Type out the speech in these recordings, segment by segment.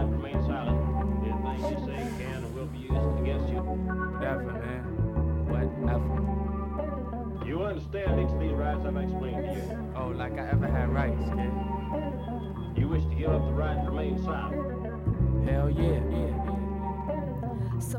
right to remain silent. Anything you say can or will be used against you. Whatever, man. Whatever. You understand each of these rights I've explained to you. Oh, like I ever had rights, kid. You wish to give up the right to remain silent. Hell yeah. So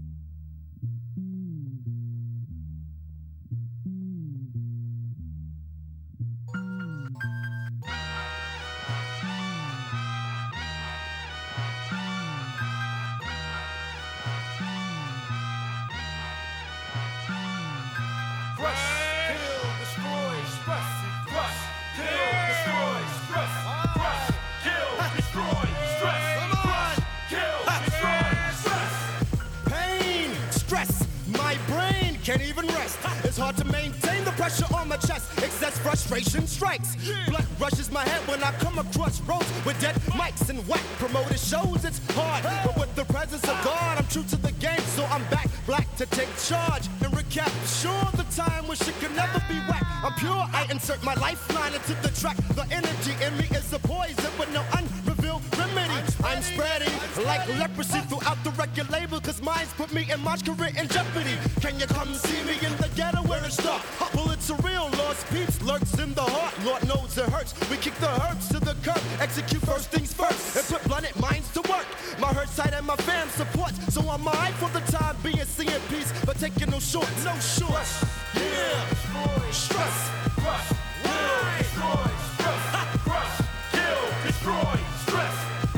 can't even rest. It's hard to maintain the pressure on my chest. Excess frustration strikes. Blood rushes my head when I come across roads with dead mics and whack promoted shows. It's hard, but with the presence of God, I'm true to the game, so I'm back black to take charge and recap. Sure, the time when shit could never be whack. I'm pure, I insert my lifeline into the track. The energy in me is a poison with no unrevealed remedy. I'm spreading like leprosy throughout the record label, cause mine's put me and my career in jeopardy. Can you come see me in the ghetto where it's dark? Well, it's a real lost peeps lurks in the heart. Lord knows it hurts. We kick the herbs to the curb, execute first things first, and put blunted minds to work. My hurt side and my fam support, so I'm alright for the time being, seeing peace, but taking no shorts. No shorts. Yeah. Stress. Crush. Will. Destroy. Stress. Crush. Kill. Destroy. Stress.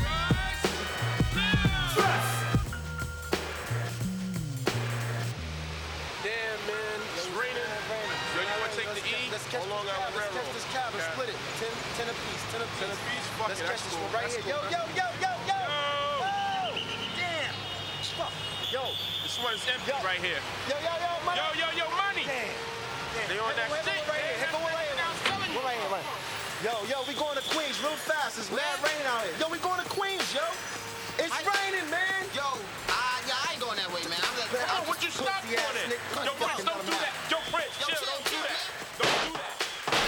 Stress. Damn, man. It's raining. Yo, you want to take the E? Hold on, Long Island Railroad. Let's catch this cab and split it. 10 apiece. 10 apiece. 10 apiece? Fuck Let's it, catch that's this cool. one right That's here. cool. Yo. Damn. Fuck. Yo. This one's empty right here. Yo, money. Yo, money. Damn. They on that Right shit. here. We're right here. Yo, we going to Queens real fast. It's mad rain out here. Yo, we going to Queens, yo. It's raining, man. Yo, I ain't going that way, man. I'm like, Oh, would you stop doing it? Yo, Prince, don't do that. Yo, Prince, chill, don't do that. Don't do that.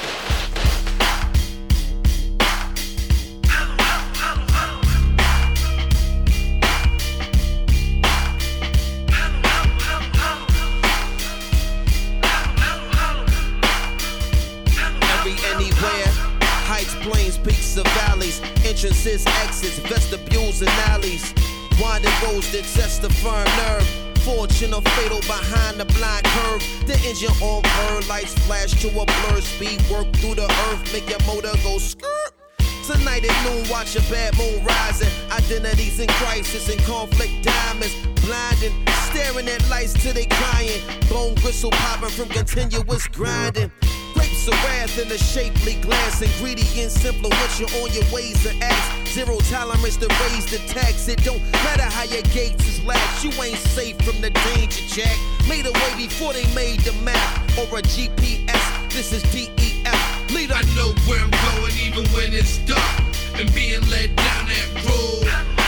Anywhere, heights, plains, peaks, or valleys, entrances, exits, vestibules, and alleys, winding roads that test the firm nerve. Fortune or fatal behind the blind curve. The engine on burn, lights flash to a blur. Speed work through the earth, make your motor go skirt. Tonight at noon, watch a bad moon rising. Identities in crisis and conflict diamonds. Blinding, staring at lights till they crying. Bone gristle popping from continuous grinding. Grapes of wrath in a shapely glass. Ingredients influential on your ways and acts. Zero tolerance to raise the tax. It don't matter how your gates is latched. You ain't safe from the danger, Jack. Made a way before they made the map or a GPS. This is DEF. Leader. I know where I'm going even when it's dark and being led down that road.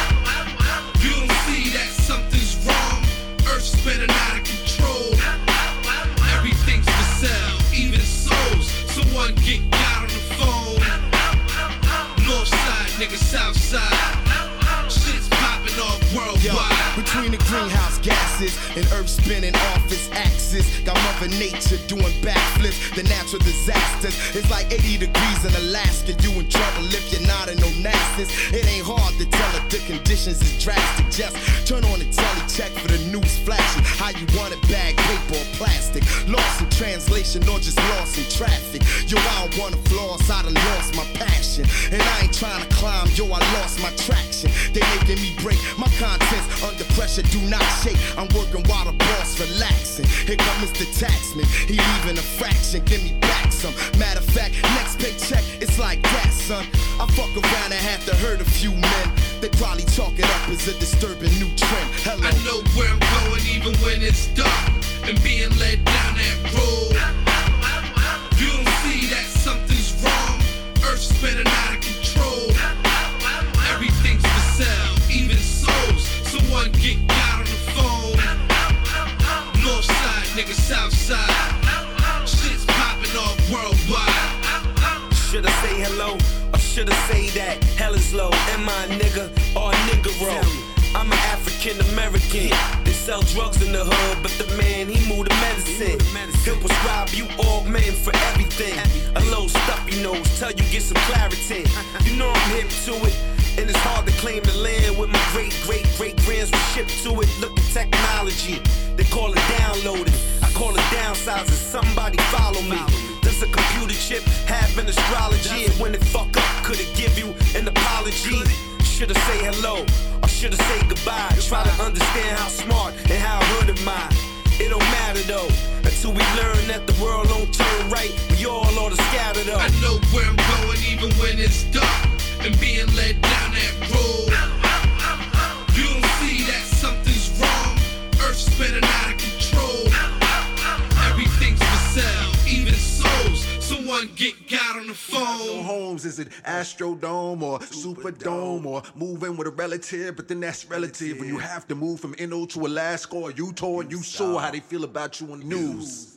You don't see that something's wrong. Earth's spinning out of control. Everything's for sale, even souls. Someone get got on the phone. North side, nigga, south side. Shit's popping off worldwide. Between the greenhouse gases and earth spinning off its axis, got Mother Nature doing backflips. The natural disasters, it's like 80 degrees in Alaska. You in trouble if you're not in no NASA's. It ain't hard to tell if the conditions is drastic. Just turn on the telly, check for the news flashing. How you want it, bag, paper or plastic. Lost in translation or just lost in traffic. Yo, I don't wanna floss, I done lost my passion. And I ain't trying to climb, yo, I lost my traction. They making me break my contents under pressure, do not shake. I'm working while the boss relaxing. Here comes Mr. Taxman, he leaving a fraction, give me back some. Matter of fact, next paycheck, it's like that, son. I fuck around and have to hurt a few men. They probably chalk it up as a disturbing new trend. Hello. I know where I'm going even when it's dark and being led down that road. You don't see that something's wrong. Earth's spinning out of control. Everything's for sale, even souls. Someone get got on the phone. North side, nigga, south side. Shit's popping off worldwide. Should I say hello or should I say that hell is low? Am I a nigga or a nigga African American. They sell drugs in the hood, but the man, he move the medicine. He'll prescribe you augmentin' for everything. A little stuffy nose, tell you get some clarity. You know I'm hip to it, and it's hard to claim the land with my great-great-great-grands were shipped to it. Look at technology, they call it downloading. I call it downsizing, somebody follow me. Does a computer chip have an astrology? And when it fuck up, could it give you an apology? Should I say hello, or should I say goodbye? Try to understand how smart and how hood am I. It don't matter though, until we learn that the world don't turn right. We all ought to scatter though. I know where I'm going even when it's dark, and being led down that road. You don't see that something's wrong. Earth's spinning out of control. Everything's for sale, even souls. Someone get God on the phone. Homes, is it Astrodome or Superdome or moving with a relative? But then that's relative when you have to move from NO to Alaska or Utah and you saw how they feel about you on the news.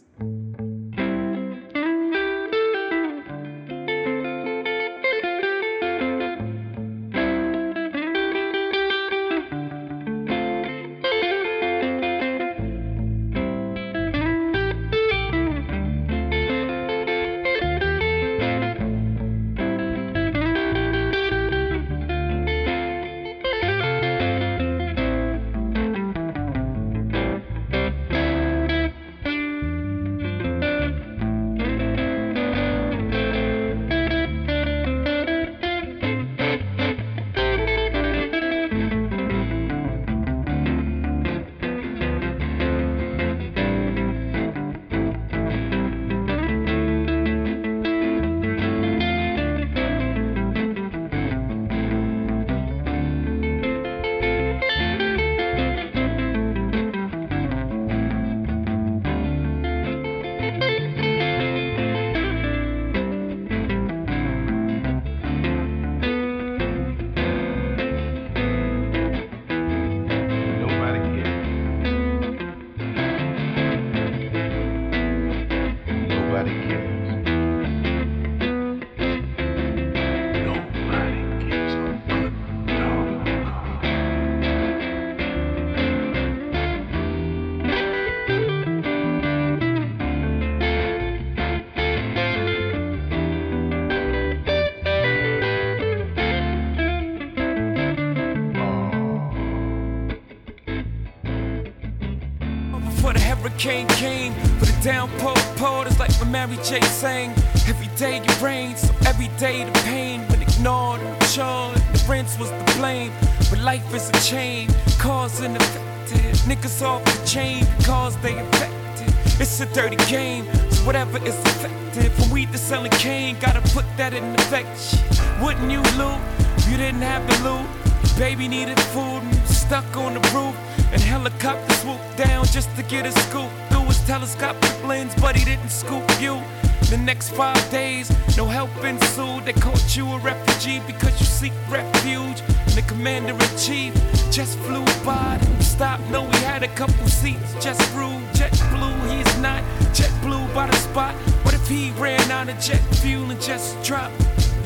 Hurricane came, but the downpour poured. It's like when Mary J sang. Every day it rains, so every day the pain. Been ignored and charged, the rents was the blame. But life is a chain, cause and effective. Niggas off the chain because they infected. It's a dirty game, so whatever is effective. From weed to selling cane, gotta put that in effect. Wouldn't you loot if you didn't have the loot? Baby needed food and was stuck on the roof. And helicopter swooped down just to get a scoop through his telescopic lens, but he didn't scoop you. The next 5 days, no help ensued. They called you a refugee because you seek refuge. And the commander-in-chief just flew by, didn't stop. No, he had a couple seats, just rude. Jet blue, he is not jet blue by the spot. What if he ran out of jet fuel and just dropped?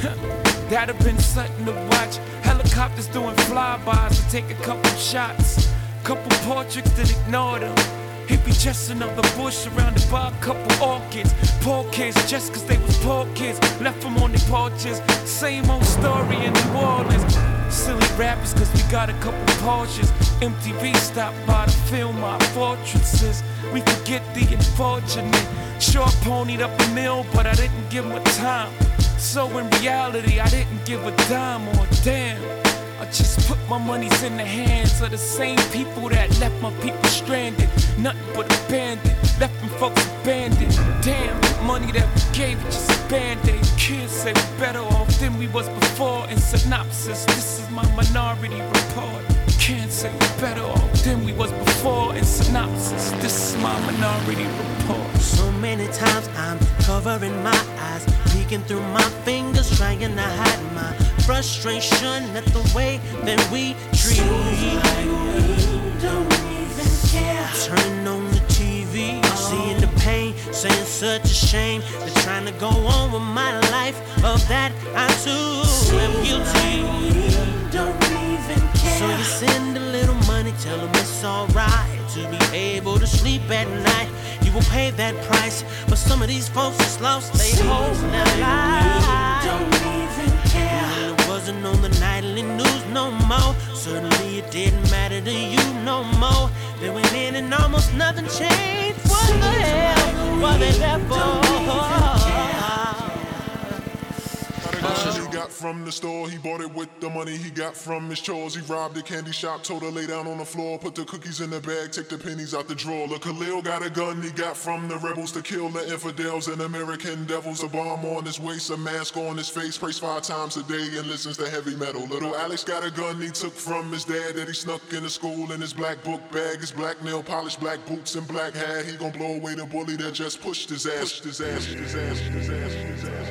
That'd have been something to watch. Helicopters doing flybys to take a couple shots. Couple portraits that ignored him. He'd be just another bush surrounded by a couple orchids. Poor kids, just cause they was poor kids, left them on their porches. Same old story in New Orleans. Silly rappers cause we got a couple Porsches. MTV stopped by to film our fortresses. We forget the unfortunate. Sure ponied up a mill, but I didn't give him a time. So in reality, I didn't give a dime or a damn. I just put my monies in the hands of the same people that left my people stranded. Nothing but a bandit, left them folks abandoned. Damn, the money that we gave was just a band-aid. Kids say we're better off than we was before. In synopsis, this is my minority report. Can't say we're better off than we was before. In synopsis, this is my minority report. So many times I'm covering my eyes, peeking through my fingers, trying to hide my frustration at the way that we treat. Like we don't even care. Turning on the TV, seeing the pain, saying such a shame. They're trying to go on with my life. Of that I too am guilty. Like we don't even care. So you send a little money, tell tell them it's alright to be able to sleep at night. You will pay that price, but some of these folks just lost their hope in their life. Don't even care. Well, it wasn't on the nightly news no more. Certainly it didn't matter to you no more. They went in and almost nothing changed. What the hell were they there for? He got from the store, he bought it with the money he got from his chores. He robbed a candy shop, told her lay down on the floor, put the cookies in the bag, take the pennies out the drawer. Look, Khalil got a gun he got from the rebels to kill the infidels and American devils. A bomb on his waist, a mask on his face, prays 5 times a day and listens to heavy metal. Little Alex got a gun he took from his dad that he snuck into school in his black book bag, his black nail polish, black boots and black hat. He gon' blow away the bully that just pushed his ass, pushed his ass, his ass, his ass, his ass.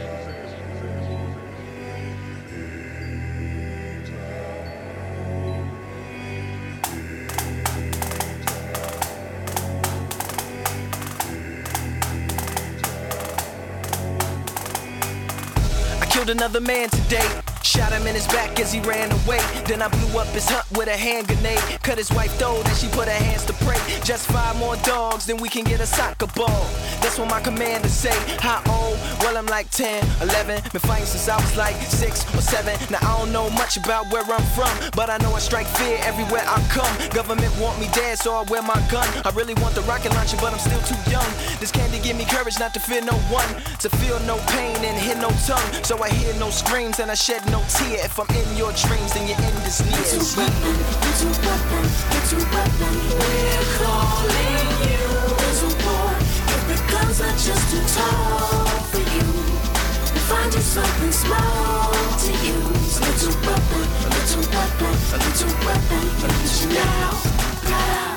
Killed another man today. Shot him in his back as he ran away. Then I blew up his hut with a hand grenade. Cut his wife throat and she put her hands to pray. Just 5 more dogs, then we can get a soccer ball. That's what my commander say. How old? Well, I'm like 10, 11. Been fighting since I was like 6 or 7. Now I don't know much about where I'm from, but I know I strike fear everywhere I come. Government want me dead, so I wear my gun. I really want the rocket launcher, but I'm still too young. This candy give me courage not to fear no one, to feel no pain and hear no tongue. So I hear no screams and I shed no tear. If I'm in your dreams, then your end is near. Little weapon, little weapon, little weapon. We're calling you. Little boy, if the guns are just too tall for you, find you something small to use. Little weapon, little weapon, little weapon. Use you now.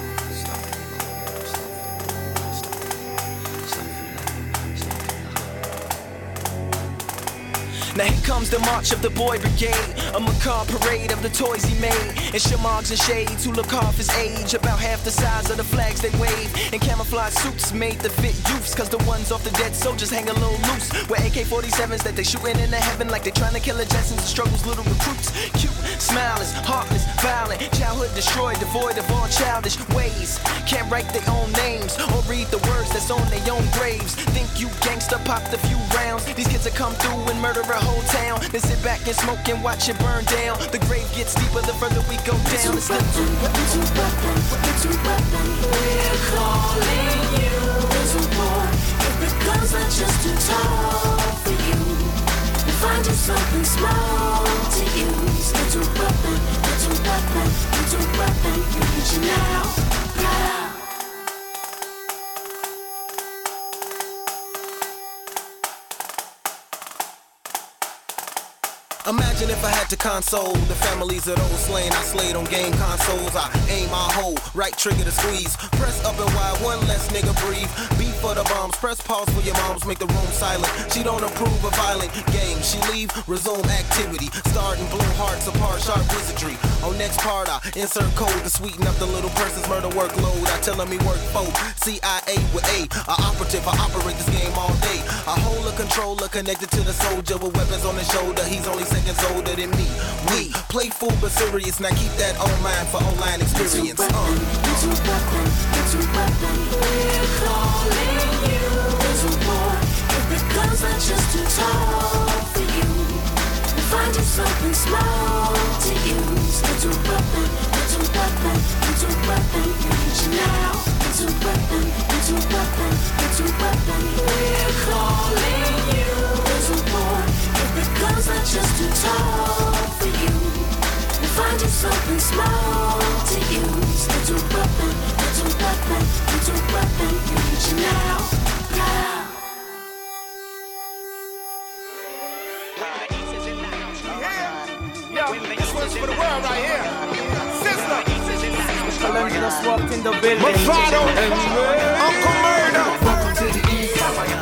Now here comes the march of the boy brigade, a macabre parade of the toys he made, and shamogs and shades who look half his age, about half the size of the flags they wave, and camouflage suits made to fit youths, cause the ones off the dead soldiers hang a little loose, with AK-47s that they shooting into heaven like they trying to kill the Jetsons and struggles little recruits. Cute, smiling, heartless, violent, childhood destroyed, devoid of all childish ways, can't write their own names, or read the words that's on their own graves. Think you gangsta popped a few rounds, these kids will come through and murder a whole town, then sit back and smoke and watch it burn down. The grave gets deeper the further we go down. Little weapon, little weapon, we're calling you. Little boy, if the guns are just too tall for you, we'll find you something small to use. Little weapon, little weapon, little weapon, you need you now. Imagine if I had to console the families of those slain I slayed on game consoles. I aim, I hold, right trigger to squeeze. Press up and wide, one less nigga breathe. Beat for the bombs, press pause for your moms, make the room silent. She don't approve of violent games. She leave, resume activity. Starting blow hearts apart, sharp wizardry. On next part, I insert code to sweeten up the little person's murder workload. I tell him he work for CIA with A operative, I operate this game all day. I hold a controller connected to the soldier with weapons on his shoulder. He's only seconds older than me. We playful but serious. Now keep that on mind for online experience. Little weapon, little weapon, we're calling you. Little boy, if the guns are just too tall for you, we'll find you something small to use. Little weapon, little weapon, little weapon, you need you now. Little weapon, little weapon, little weapon, we're calling you. Little boy, if the guns are just too tall for you, we'll find you something small to use. Little weapon, little weapon, little weapon, you need you now. Yo, this one's for the world right here. Sizzler. Columbus just walked in the building. Mafado. Uncle Murder. Welcome to the East.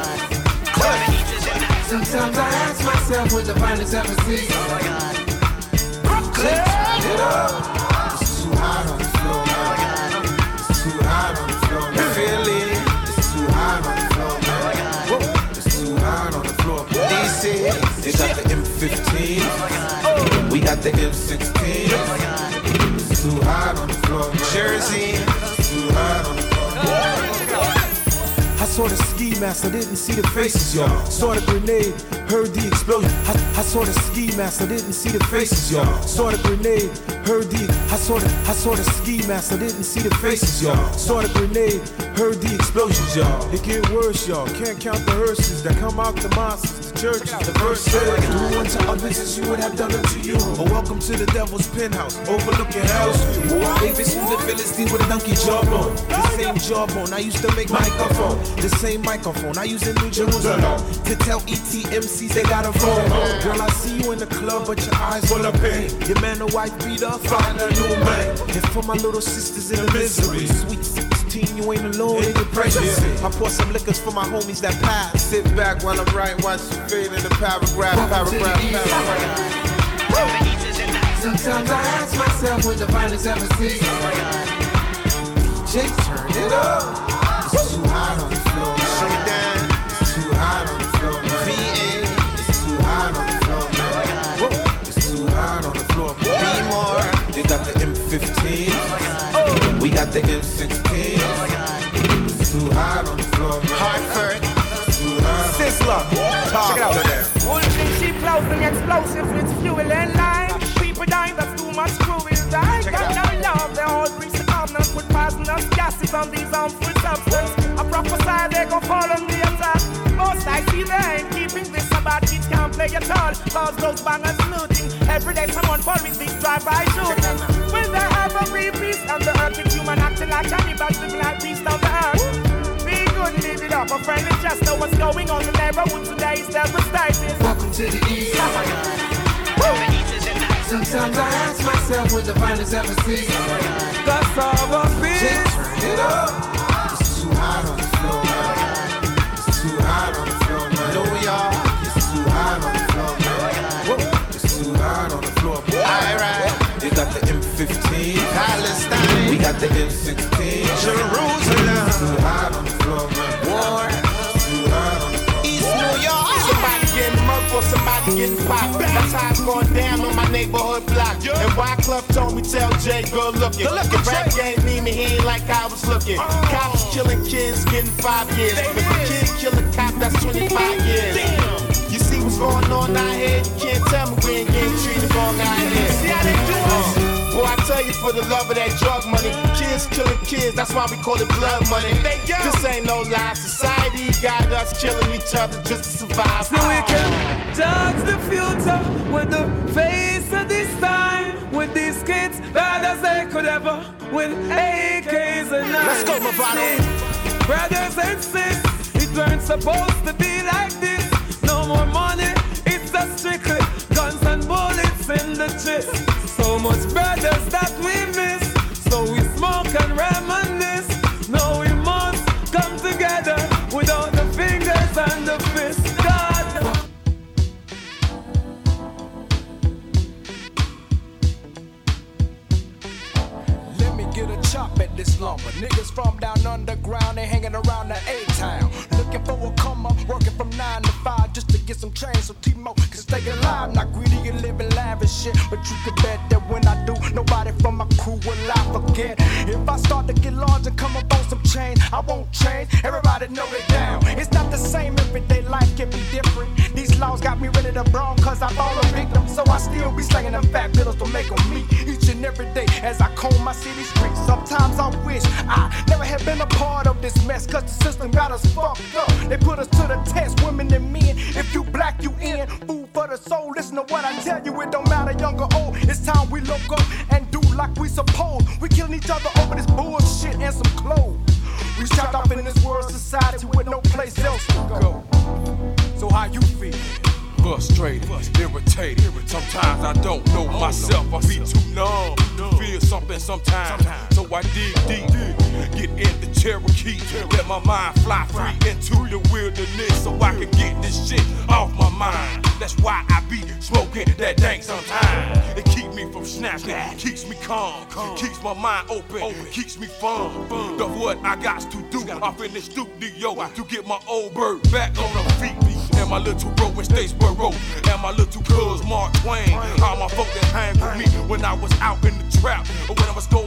Sometimes I ask myself what the violence ever sees. Brooklyn. It up. It's too hot on the floor, man. It's too hot on the floor, man. Feel it. It's too hot on the floor, man. It's too hot on the floor, man. DC. They got the M15. We got the M16. It's too hot on the floor, man. kerosene. It's too hot on the floor. I saw the ski mask, I didn't see the faces, y'all. Saw the grenade, heard the explosion. I saw the ski mask, I didn't see the faces, y'all. Saw the grenade, heard the. I saw the ski mask, I didn't see the faces, y'all. Saw the grenade, heard the explosions, y'all. It get worse, y'all. Can't count the hearses that come out the mosques, the churches, the verses. Do unto others as you would have done unto you. Or welcome to the devil's penthouse, overlooking hell's view. Davis is the Philistine with a donkey jawbone. The same jawbone I used to make microphone. The same microphone I use in New Jerusalem to tell ETMCs they got a phone. Girl, I see you in the club, but your eyes full of pain. Your man or wife beat up, find a new man. And for my little sisters in the misery, sweet 16, you ain't alone in your pregnancy. I pour some liquors for my homies that pass. Sit back while I'm writing, watch you fade in the paragraph. Sometimes I ask myself what the finest ever see. Jake, turn it up. It's too hot on the floor. Show me down. It's too hot on the floor. VA. It's too hot on the floor. It's too hot on the floor. Be more. They got the M15. We got the M16. It's too hot on the floor. Hartford. Sizzler. Check it out there. One thing she flows in explosives with fuel and lime. People dying, that's too much cruel. I got no love, they're all grease the covenant with poisonous gases on these harmful substances. I prophesy they gon' fall on the attack. Most I see they ain't keeping this about kids can't play at all. Cause those bangers looting. Every day someone fall with these drive-by shooting. Will they ever be peace on the earth with human acting like cannibals living like beasts on the earth? Be good, live it up. A friend is just know what's going on. The neighborhood today is devastating. Welcome to the East. Sometimes I ask myself what the finest ever see. That's how I feel. Turn it up. It's too hot on the floor. It's too hot on the floor. New York. It's too hot on the floor. It's too hot on the floor. Alright. They got the M15. Palestine. We got the M16. Jerusalem. It's too hot on the floor. War. It's too hot on the floor. East New York. Somebody getting murked or somebody getting popped. That's how it's going down on my neighborhood block. And Wyclef told me tell Jay good looking. The rap game need me, he ain't like I was looking. Cops killing kids getting 5 years. If a kid kill a cop, that's 25 years. You see what's going on out here? You can't tell me we ain't getting treated wrong out here. See how they do it? Boy, I tell you, for the love of that drug money, kids killing kids, that's why we call it blood money. This ain't no lie, society got us killing each other just to survive. So we can judge the future with the face of this time, with these kids bad as they could ever, with AKs and knives. Let's go, Movado. Brothers and sisters, it weren't supposed to be like this. No more money, it's just strictly guns and bullets in the chest. So much brothers that we miss, so we smoke and reminisce. No, we must come together without the fingers and the fists. God. Let me get a chop at this lumber. Niggas from down underground, they hanging around the A-town. Looking for a come up, working from 9 to 5 just to get some change so T-Mo can stay alive. Not greedy and living lavish shit, but you can bet that when I do, nobody from my crew will I forget. If I start to get large and come up on some change, I won't change. Everybody know it down. It's not the same, everyday life can be different. These laws got me ready to brawl cause I fall a victim. So I still be slanging them fat pillows to make them meet each and every day as I comb my city streets. Sometimes I wish I never had been a part of this mess cause the system got us fucked up. They put us to the test, women and men. If you black, you in. Food for the soul, listen to what I tell you. It don't matter young or old. It's time we look up and do like we supposed. We killing each other over this bullshit and some clothes. We trapped up in this world society with no place else to go. So how you feel? Frustrated, irritated. Sometimes I don't know myself. I be too numb to feel something sometimes. So I dig deep, get in the Cherokee, let my mind fly free into the wilderness so I can get this shit off my mind. That's why I be smoking that dank sometimes. It keeps me from snapping, keeps me calm, keeps my mind open, keeps me fun. That's what I got to do off in the studio to get my old bird back on her feet. And my little bro in Statesboro, and my little cuz Mark Twain. All my folk that hang with me when I was out in the trap, or when I was going through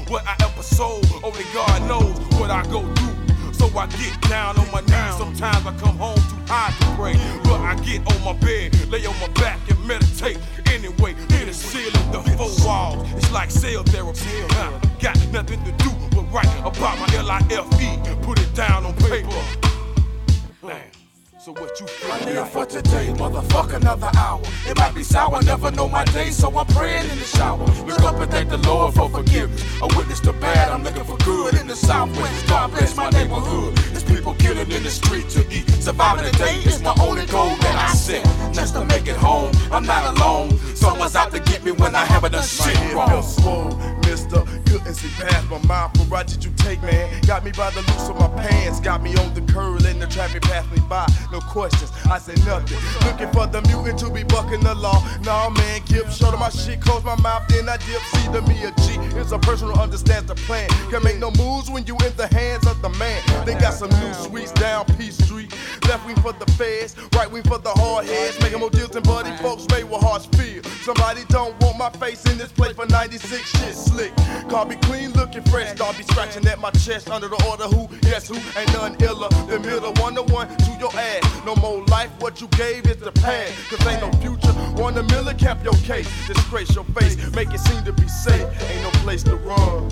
what I ever sold. Only God knows what I go through. So I get down on my knees. Sometimes I come home too high to pray, but I get on my bed, lay on my back and meditate. Anyway, hit the ceiling, the four walls. It's like cell therapy. Got nothing to do but write about my LIFE. Put it down on paper. Damn. So what you feel? I live for today, motherfuck another hour. It might be sour, never know my day, so I'm praying in the shower. Look up and thank the Lord for forgiveness. A witness to bad, I'm looking for good in the Southwest. God bless my neighborhood. There's people killing in the street to eat. Surviving today is my only goal that I set. Just to make it home, I'm not alone. Someone's out to get me when I haven't done shit wrong. Felt swole, mister, couldn't see past my mind. For right did you take, man? Got me by the loose of my pants. Got me on the curl and the traffic passed me by. No questions, I say nothing. Looking for the mutant to be bucking the law. Nah, man, give short of my shit, close my mouth, then I dip. See to me a G is a person who understands the plan. Can make no moves when you in the hands of the man. They got some new sweets down P Street. Left wing for the feds, right wing for the hard heads. Making more deals than buddy folks made with harsh feel. Somebody don't want my face in this place for 96 shit slick. Call me clean looking fresh, start be scratching at my chest under the order who, yes who, ain't none iller. The middle 1-to-1 to your ass. No more life, what you gave is the past. Cause ain't no future, 1 a million cap your case. Disgrace your face, make it seem to be safe. Ain't no place to run.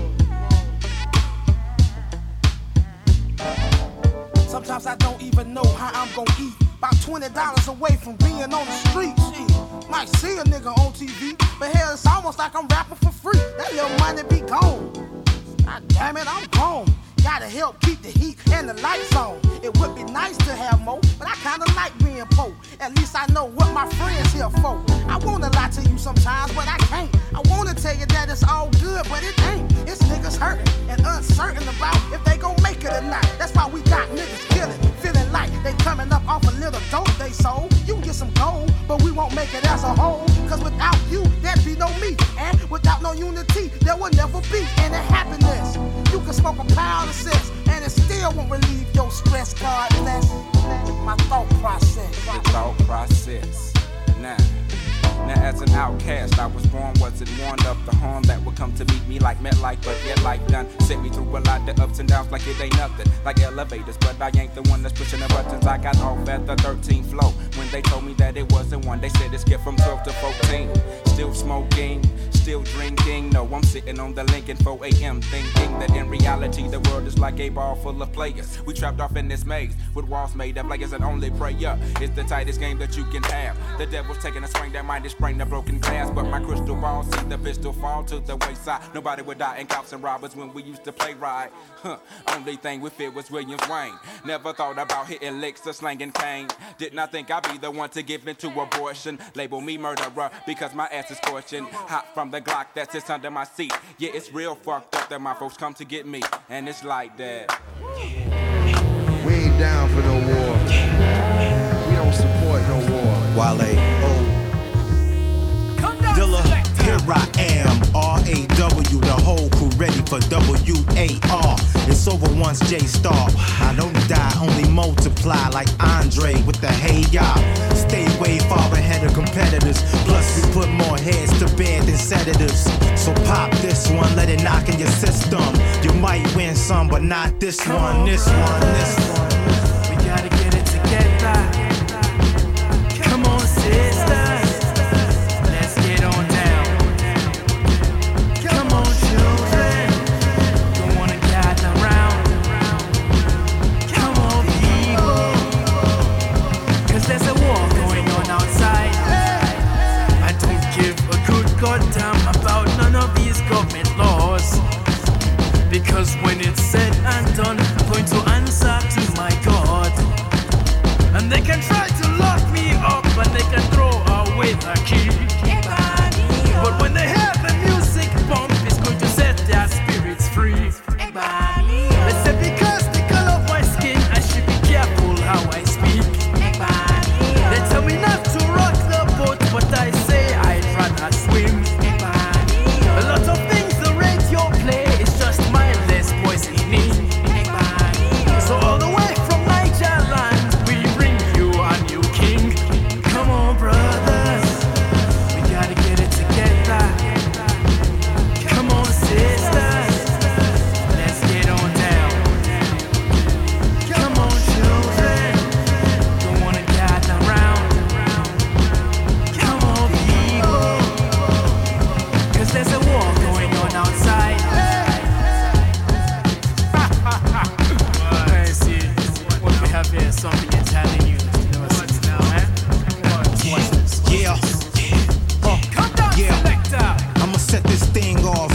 Sometimes I don't even know how I'm gonna eat. About $20 away from being on the street. Might see a nigga on TV, but hell, it's almost like I'm rapping for free. That little money be gone. God damn it, I'm gone. Gotta help keep the heat and the lights on. It would be nice to have more, but I kinda like being poor. At least I know what my friends here for. I wanna lie to you sometimes, but I can't. I wanna tell you that it's all good, but it ain't. It's niggas hurting and uncertain about if they gon' make it or not. That's why we got niggas killing, feeling like they coming up off a little dope they sold. You get some gold, but we won't make it as a whole. Cause without you, there'd be no me. And without no unity, there will never be any happiness. You can smoke a pound of sense, and it still won't relieve your stress. God bless my thought process. The thought process. Now as an outcast, I was born, wasn't warned of the harm that would come to meet me like MetLife, but yet life done sent me through a lot of ups and downs like it ain't nothing, like elevators, but I ain't the one that's pushing the buttons. I got off at the 13th floor when they told me that it wasn't one. They said it skipped from 12 to 14. Still smoking, still drinking. No, I'm sitting on the Lincoln 4 a.m. thinking that in reality the world is like a ball full of players. We trapped off in this maze with walls made of players and only prayer is the tightest game that you can have. The devil's taking a swing that might sprain the broken glass, but my crystal ball see the pistol fall to the wayside. Nobody would die in cops and robbers when we used to play ride. Only thing we feared was Williams Wayne. Never thought about hitting licks or slanging cane. Did not think I'd be the one to give into abortion. Label me murderer because my ass is scorching. Hot from the Glock that sits under my seat. Yeah, it's real fucked up that my folks come to get me, and it's like that. We ain't down for no war. We don't support no war. Wale. Dilla, here I am, R-A-W, the whole crew ready for W-A-R. It's over once J-Star. I don't die, only multiply like Andre with the hey ya. Stay way far ahead of competitors. Plus we put more heads to bed than sedatives. So pop this one, let it knock in your system. You might win some, but not this one, this one, this one. We gotta get it together. Come on, sisters. Goddamn about none of these government laws, because when it's said and done, I'm going to answer to my God. And they can try to lock me up and they can throw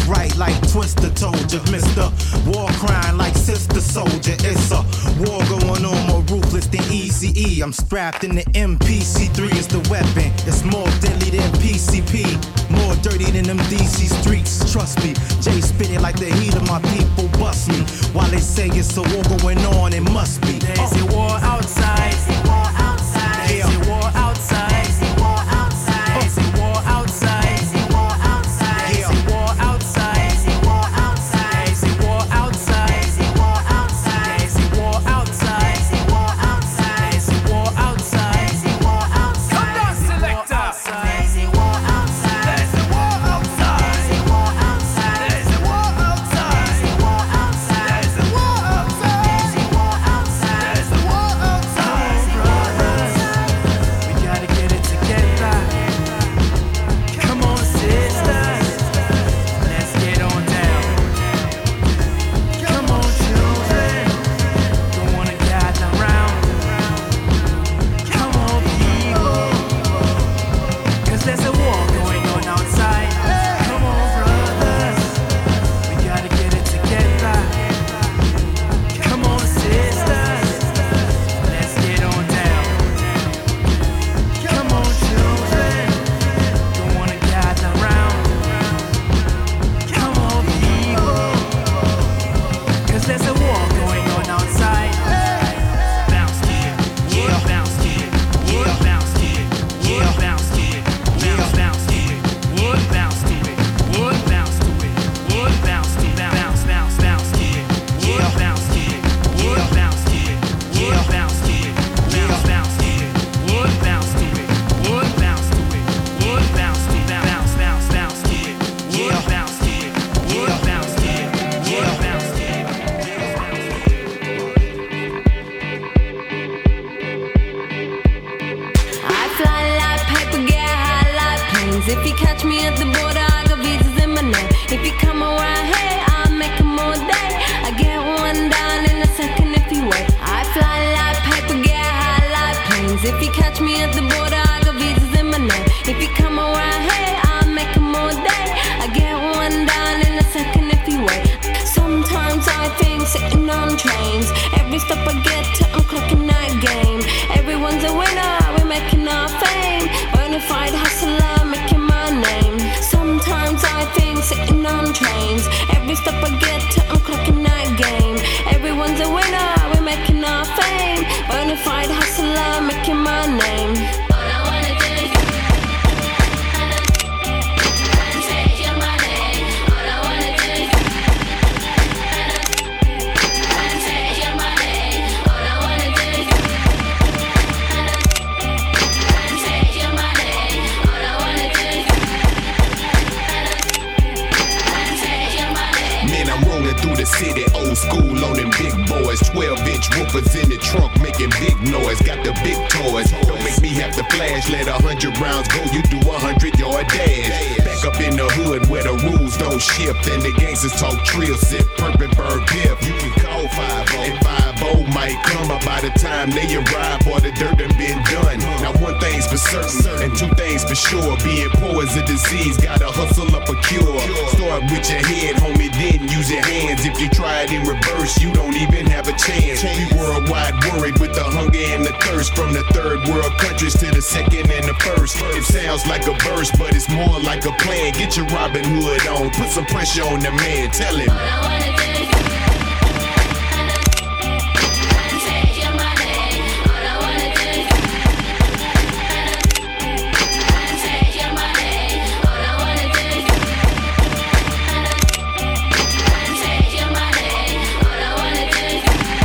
right like Twister told you, Mr. War crying like Sister Soldier. It's a war going on more ruthless than Eazy-E. I'm strapped in the MPC3 is the weapon. It's more deadly than PCP, more dirty than them DC streets. Trust me, Jay spit it like the heat of my people bust me. While they say it's a war going on, it must be. There's a war outside. There's a war outside. There's a war outside. There's a war outside. There's a war outside. There's a war outside. There's a war outside. There's a war outside. There's a war outside. There's a war outside. There's a war outside. There's a war outside. There's a war outside. There's a war outside. Come down, selector. There's a war outside. There's a war outside. There's a war outside. There's a war outside. There's a war outside. There's a war outside. There's a war outside. There's a war outside. Brothers, we gotta get it together. Come on, sisters, let's get on down. Come on, children, don't wanna gather round. Come on, people, 'cause there's a war going on outside. Come on, brothers, we gotta get it together. Come on, sisters, let's get on down. Come on, children, don't wanna gather round. Come on, people, 'cause there's a war going on outside. Bounce to it, yeah, bounce to it, yeah, bounce to it, yeah, bounce to it, bounce, bounce to it, wood bounce to it, wood bounce to it, wood bounce to it, bounce, bounce, bounce to it, yeah, bounce to it, yeah, bounce to it, yeah, bounce to it, bounce, bounce to it, wood bounce to it, wood bounce to it, wood bounce to it, bounce, bounce, bounce to it, yeah, bounce to it, yeah, bounce to it, yeah, bounce to it. I fly like paper, get high like planes. If you catch me at the border, I got visas in my name. If you come around here, I'll make 'em all day. I get one down in a second if you wait. I fly like paper, get high like planes. If you catch me at the border, I got visas in my name. If you come around here, I'll make 'em all day. I get one down in a second if you wait. Sometimes I think sitting on trains. Every stop I get to, I'm clocking that game. Everyone's a winner, we're making our fame. Bonafide hustler, making my name. Sometimes I think sitting on trains. Every stop I get to, I'm clocking that game. Everyone's a winner, we're making our fame. Bonafide hustler, making my name. All I wanna do is take your money. All I wanna do is take your money. All I wanna do is take your money. All I wanna do is take your money. Man, I'm rolling through the city, old school on them big boys. 12-inch woofers in the trunk making big noise. Got the big toys. Don't make me have to flash. Let 100 rounds go. You do 100-yard dash. Back up in the hood where the rules don't shift. And the gangsters talk trill, sip, perp, and burn piff. You can call 5-0. And 5-0 might come up by the time they arrive. Or the dirt done been done. Now one thing's for certain, and two things for sure. Being poor is a disease. Gotta hustle up a cure. Start with your head, homie, then use your hands. If you try it in reverse, you don't even have a chance. We worldwide worried with the hunger and the thirst. From the third world countries to the second and the first. It sounds like a verse, but it's more like a plan. Get your Robin Hood on, put some pressure on the man. Tell him. All I wanna do is take your money. All I wanna do is take your money. All I wanna do is take your money. All I wanna do is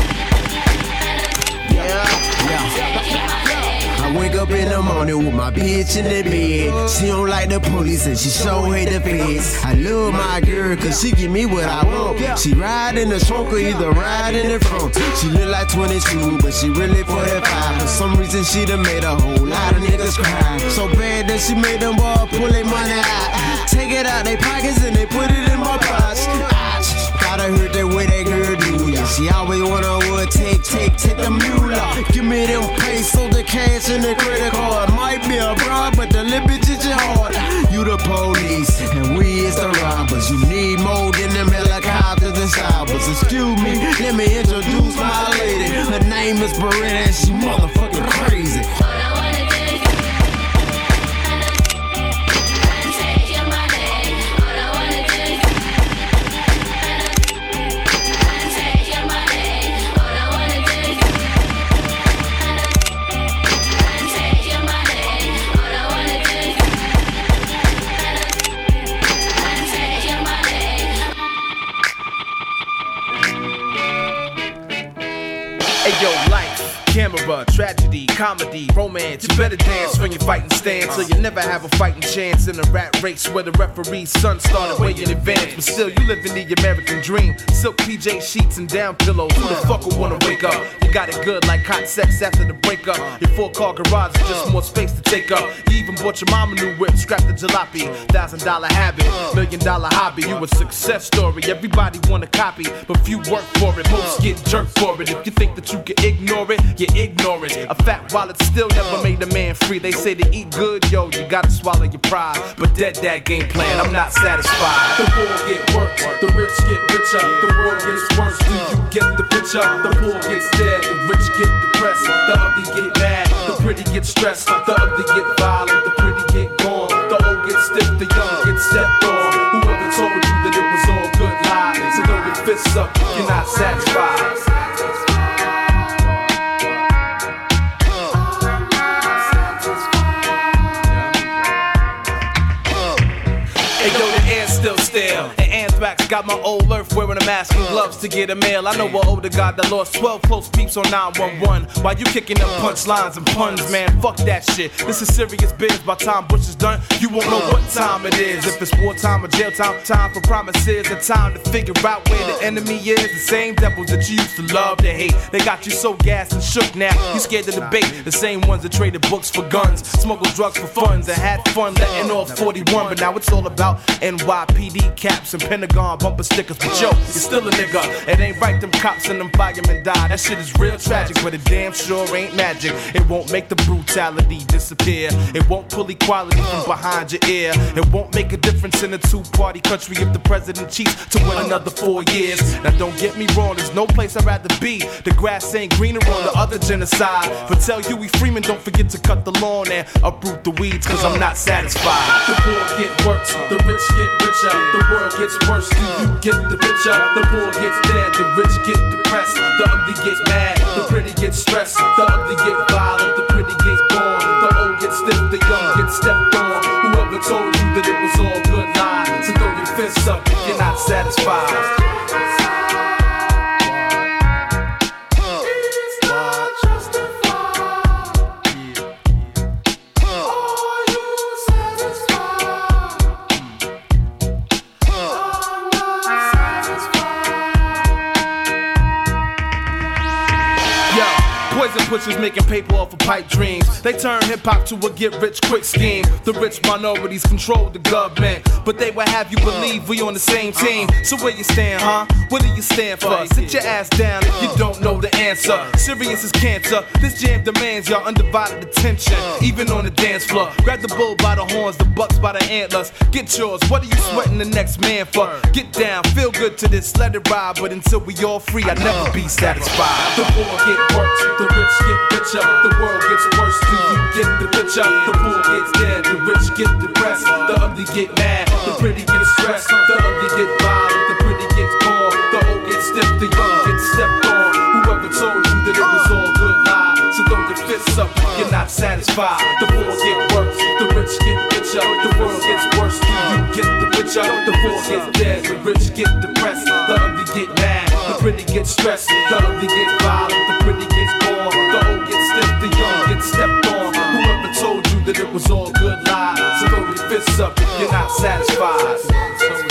I wake up in the morning with my bitch in the bed. She don't like the police and she sure hate the feds. I love my girl cause she give me what I want. She ride in the trunk or either ride in the front. She look like 22 but she really 45. For some reason she done made a whole lot of niggas cry. So bad that she made them boys pull their money out. Take it out they pockets and they put it in my pots. Gotta hurt that way that girl do ya. She always wanna take the mule up. Give me them pesos, the cash and the credit card. Might be a broad, but the little bitch is your heart. You the police and we is the robbers. You need Let me introduce my lady. Her name is Beretta and she motherfucking crazy. Ayo, life, camera, tragedy, comedy, romance. You better dance when you're fighting stance, so you never have a fighting chance in a rat race where the referee's son started way in advance. But still, you live in the American dream. Silk PJ sheets and down pillows. Who the fuck would wanna wake up? You got it good like hot sex after the breakup. Your 4-car garage is just more space to take up. You even bought your mama new whip, scrapped the jalopy. $1,000 habit, $1 million hobby. You a success story, everybody wanna copy, but few work for it, most get jerked for it. If you think that you can ignore it, you're ignorant. A fat wallet still never made a man free. They say to eat good, yo, you gotta swallow your pride. But dead that game plan, I'm not satisfied. The poor get worked, the rich get richer. The world gets worse, do you get the picture? The poor gets dead, the rich get depressed. The ugly get mad, the pretty get stressed. The ugly get violent, the pretty get gone. The old get stiff, the young get stepped on. Whoever told you that it was all good lies? So throw your fists up if you're not satisfied. Still stale. And anthrax got my old earth wearing a mask and gloves to get a mail. I know an older guy that lost 12 close peeps on 911. While you kicking up punchlines and puns, man, fuck that shit. This is serious biz. By time Bush is done, you won't know what time it is. If it's wartime or jail time, time for promises, and time to figure out where the enemy is. The same devils that you used to love to hate. They got you so gassed and shook now. You scared to debate. The same ones that traded books for guns, smuggled drugs for funds, and had fun letting off 41. But now it's all about NYPD caps and Pentagon bumper stickers. But yo, you're still a nigga. It ain't right them cops and them firemen die. That shit is real tragic, but it damn sure ain't magic. It won't make the brutality disappear. It won't pull equality from behind your ear. It won't make a difference in a two-party country if the president cheats to win another 4 years. Now don't get me wrong, there's no place I'd rather be. The grass ain't greener on the other genocide. But tell Huey Freeman, don't forget to cut the lawn and uproot the weeds, cause I'm not satisfied. The poor get worked, the rich get richer. The world gets worse, do you get the picture? The poor gets dead, the rich get depressed. The ugly get mad, the pretty get stressed. The ugly get violent, the pretty get born. The old get stiff, the young get stepped on. Whoever told you that it was all good lies? So throw your fists up if you're not satisfied. Poison pushers making paper off of pipe dreams. They turn hip-hop to a get-rich-quick scheme. The rich minorities control the government, but they will have you believe we on the same team. So where you stand, huh? What do you stand for? Sit your ass down if you don't know the answer. Serious as cancer. This jam demands your undivided attention, even on the dance floor. Grab the bull by the horns, the bucks by the antlers. Get yours. What are you sweating the next man for? Get down, feel good to this, let it ride. But until we all free, I'll never be satisfied. The poor get worked, the rich get richer. The world gets worse, do you get the picture? The poor gets dead, the rich get depressed. The ugly get mad, the pretty get stressed. The ugly get violent, the pretty gets born. The old get stiff, the young get stepped on. Whoever told you that it was all good lies? So throw your fists up if you're not satisfied. The poor get worse, the rich get richer. The world gets worse, do you get the picture? The poor gets dead, the rich get depressed. The ugly get mad, the pretty get stressed. The ugly get violent, the pretty gets born. The old get stiff, the young get stepped on. Whoever told you that it was all good lies? So throw your fists up if you're not satisfied.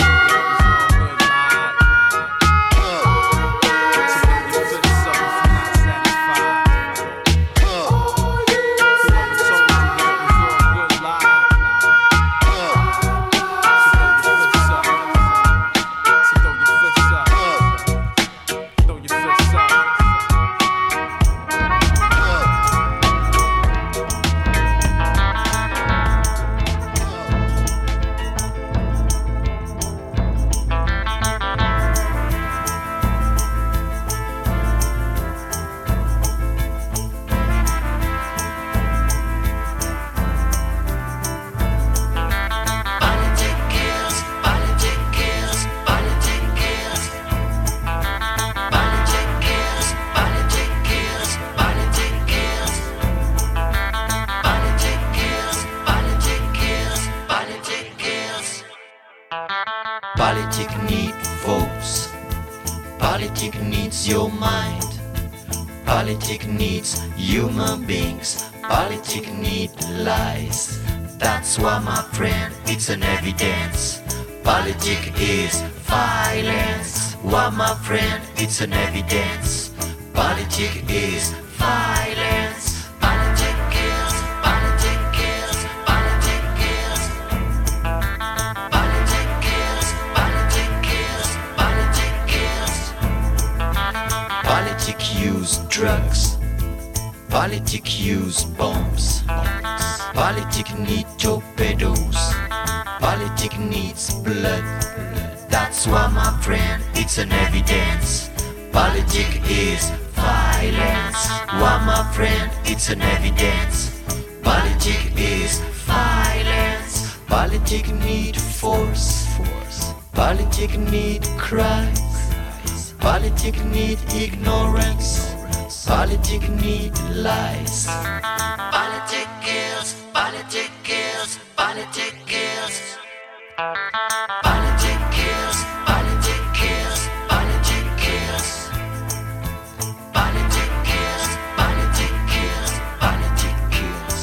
need votes. Politics needs your mind. Politics needs human beings. Politics need lies. That's why, my friend, it's an evidence. Politics is violence. Why, my friend, it's an evidence. Politics is violence. Politics kills. Politics kills. Politics kills. Politics kills. Politics kills. Politics kills. Politics use drugs. Politics use bombs. Politics need torpedoes. Politics needs blood. That's why, my friend, it's an evidence. Politics is violence. Why, my friend, it's an evidence. Politics is violence. Politics need force. Politics need cries. Politics need ignorance. Politics need lies. Politics kills. Politics kills. Politics kills. Politics kills. Politics kills. Politics kills. Politics kills. Politics kills. Politics kills.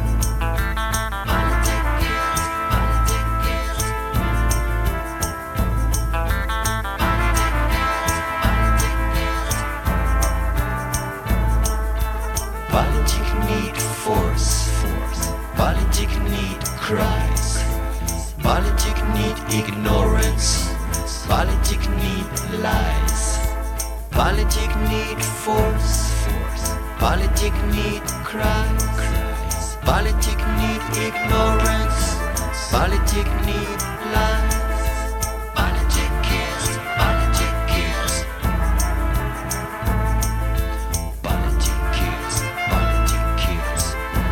Politics need force. Politics need cries. Politics need ignorance. Politics need lies. Politics need force. Politics need cries. Politics need ignorance. Politics need lies. Politics kills. Politics kills. Politics kills. Politics kills.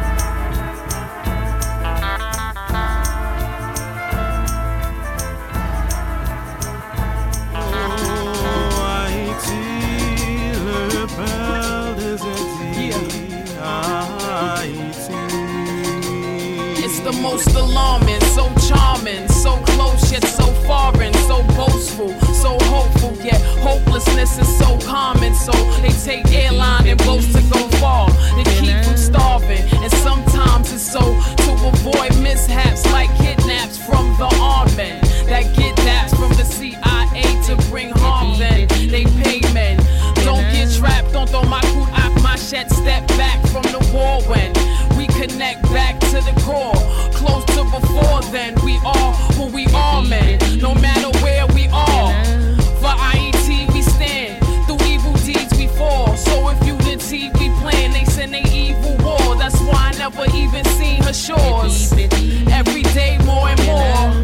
It's the most alarming, so charming, so close yet so foreign, so boastful, so hopeful yet hopelessness is so common. So they take airline and boats to go far to keep from starving. And sometimes it's so to avoid mishaps like kidnaps from the armed men that get naps from the CIA to bring harm. Then they pay men. Don't get trapped, don't throw my coup out my shed. Step back from the war when we connect back to the core. Close to before then, we are who we are, man. No matter where we are. For IET we stand, through evil deeds we fall. So if unity we plan, they send they evil war. That's why I never even seen her shores. Every day more and more.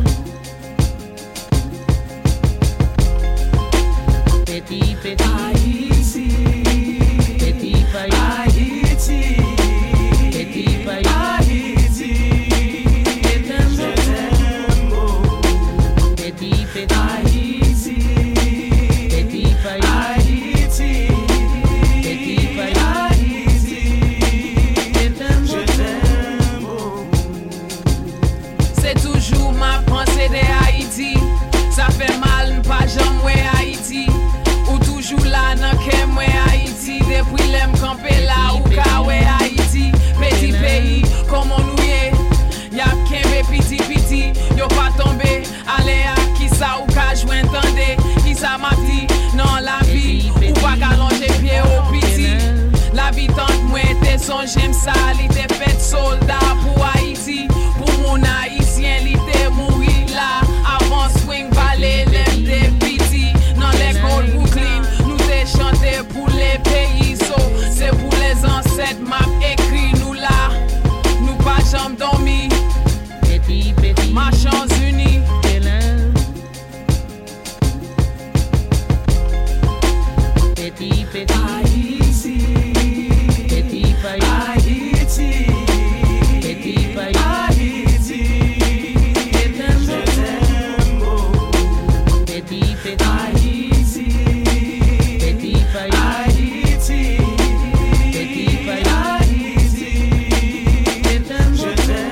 C'est toujours ma pensée de Haïti. Ça fait mal, pas jamais Haïti. Ou toujours là, nan kem ouais Haïti. Depuis l'aime camper là, ou ka ouais Haïti. Petit pays, comment nous y y'a kembe piti. Yo pas tombé, allez à qui ça ou ka jouen tande. Qui ça m'a dit, non la vie. Ou pas qu'à longer pied au piti. L'habitante moi était son j'aime ça. Il était fait soldat pour Haïti. Pour mon haïtien, il était mouri là. Avant swing ballet, l'aime des piti. Dans l'école Brooklyn, nous t'ai chanté pour les pays. So, c'est pour les ancêtres, m'a écrit nous là. Nous pas jamais dormi. Marchons unis. Haïti.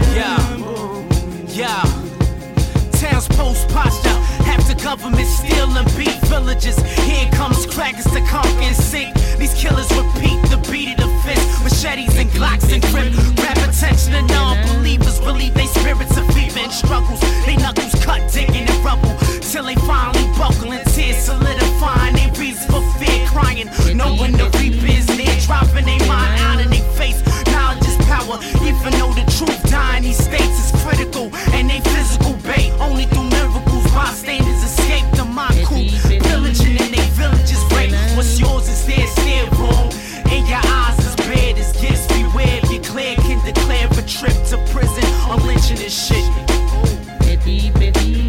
Government still killing beat villages. Here comes crackers to conquer and sink. These killers repeat the beat of the fist. Machetes and Glocks and grip. Grab attention to non-believers. Believe they spirits of fever and struggles. They knuckles cut, digging in rubble. Till they finally buckle in tears, solidifying their reasons for fear, crying. Knowing the reaper is near, dropping their mind out of their face. Knowledge is power, even though the truth dying these states is critical. And they physical bait, only through miracles. Bystanders escape the mind cool. Pillaging in their villages, rape. What's yours is theirs, still wrong. In your eyes as bad as gets. Beware if you clear, can declare a trip to prison. I'm lynching this shit. Petit, petit.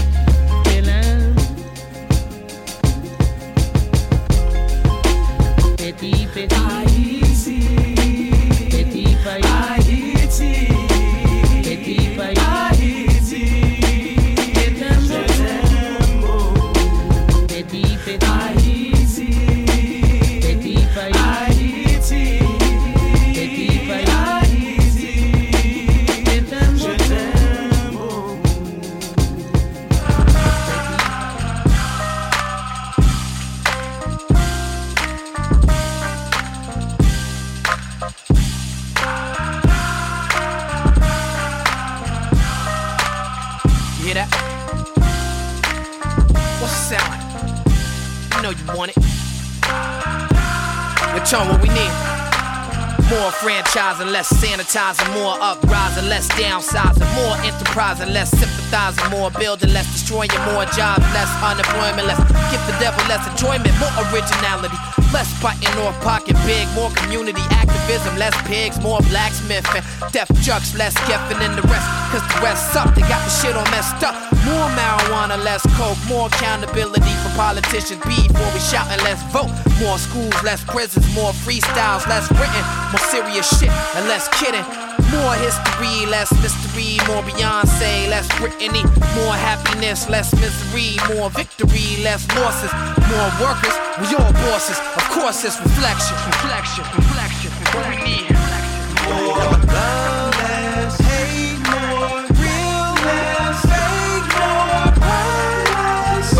Petit, petit, Haïti, petit pays, Haïti, petit pays, Haïti, je t'aime, petit, petit, Haïti, petit pays, Haïti, petit pays, Haïti, je t'aime. Hear that? What's it sound like? You know you want it. Yo, Chon, what we need? More franchising, less sanitizing, more uprising, less downsizing, more enterprising, less sympathizing, more building, less destroying, more jobs, less unemployment, less give the devil less enjoyment, more originality, less biting off pocket big, more community activism, less pigs, more blacksmithing, death trucks, less Keffin and the rest, cause the rest suck, they got the shit all messed up. More marijuana, less coke, more accountability for politicians, before we shout and let's vote. More schools, less prisons, more freestyles, less written, more serious shit and less kidding. More history, less mystery, more Beyonce, less Britney, more happiness, less misery, more victory, less losses, more workers, we all bosses. Of course it's reflection, reflection, reflection, what we need. More love, less hate, more realness, fake, more less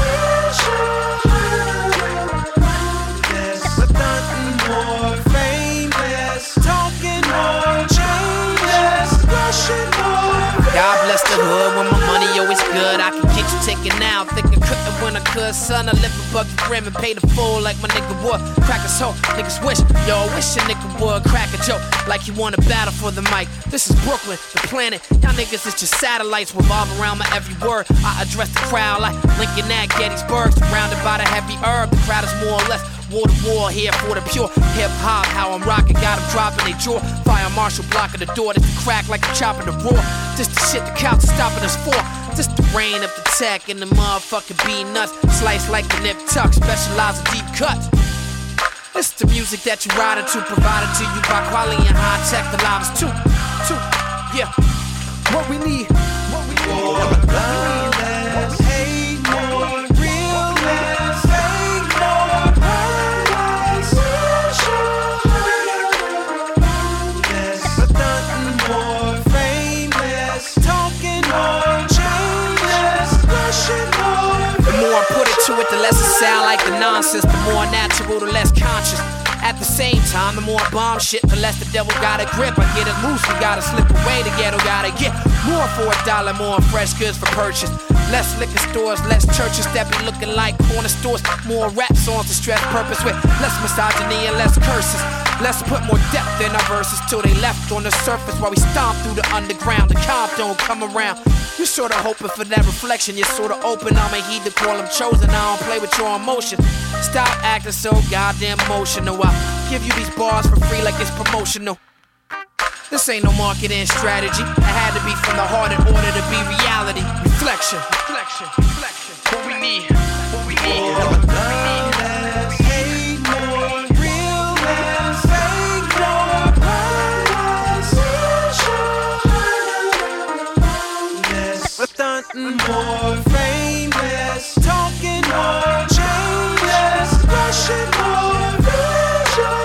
less stunting, more fame, less talking, more change, less rushing, more. God bless the hood when my money always good. I can get you taken out, think I couldn't when I could. Son, I live above the brim and pay the full like my nigga would. Crack his hoe, niggas wish, yo, I wish a nigga would crack a joke like you wanna battle for the mic. This is Brooklyn, the planet. Y'all niggas is just satellites revolve around my every word. I address the crowd like Lincoln at Gettysburg, surrounded by the heavy herb. The crowd is more or less war to war here for the pure hip hop. How I'm rocking, got them dropping they jaw. Fire marshal blocking the door, this the crack like I'm chopping the raw. This the shit the cops are stopping us for. This the rain of the tech and the motherfucking B nuts. Slice like the nip tuck, specialize in deep cuts. This the music that you riding to, provided to you by quality and high tech. The live is too, yeah. What we need, what we need. More love, less hate, more realness, fake, more less less stunting, more fame, less talking, more change, less rushing, more. The more I put it to it, the less it sound like the nonsense. The more natural, the less conscious. At the same time, the more I bomb shit, the less the devil got a grip. I get it loose, we gotta slip away, the ghetto gotta get more for $1, more fresh goods for purchase. Less liquor stores, less churches that be looking like corner stores. More rap songs to stress purpose with less misogyny and less curses. Let's put more depth in our verses till they left on the surface while we stomp through the underground. The comp don't come around. You sorta hoping for that reflection. You're sorta open. I'ma heed the call. I'm chosen. I don't play with your emotions. Stop acting so goddamn emotional. I'll give you these bars for free like it's promotional. This ain't no marketing strategy. It had to be from the heart in order to be reality. Reflection, reflection, reflection. What we need, what we need, what we need. Less hate, more realness, fake, more less stunting, more fame, less talking, more change, less rushing, more vision.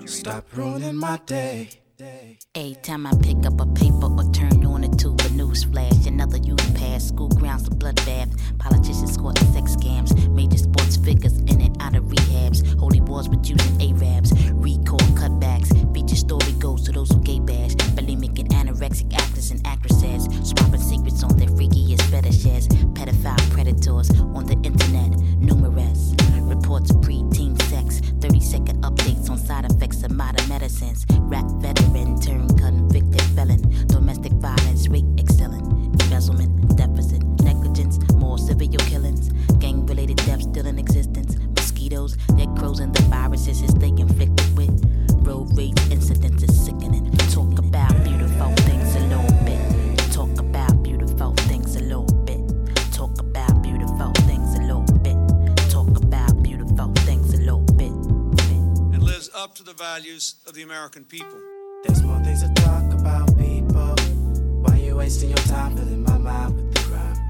Stop ruining my day. Every time I pick up a paper or turn on a tube, a news flash, another youth pass, school grounds a bloodbath, politicians caught in sex scams, major sports figures in and out of rehabs, holy wars with using Arabs, recall cutbacks, feature story goes to those who gay bash, bulimic and anorexic actors and actresses, swapping secrets on their freakiest fetishes, pedophile predators on the internet, numerous reports of pre-teen sex, 30-second updates on side effects of modern medicines, rap veteran turned convicted felon, domestic violence rate excelling, embezzlement, deficit, negligence, more civil killings, gang-related deaths still in existence, mosquitoes, their crows and the viruses they inflicted with, road rage incidents is sickening. Talk about beautiful things a little bit. Talk about beautiful things a little bit. Talk about beautiful things a little bit. Talk about beautiful things a little bit. And lives up to the values of the American people. There's more things to talk about, people. Why you wasting your time filling my mind with the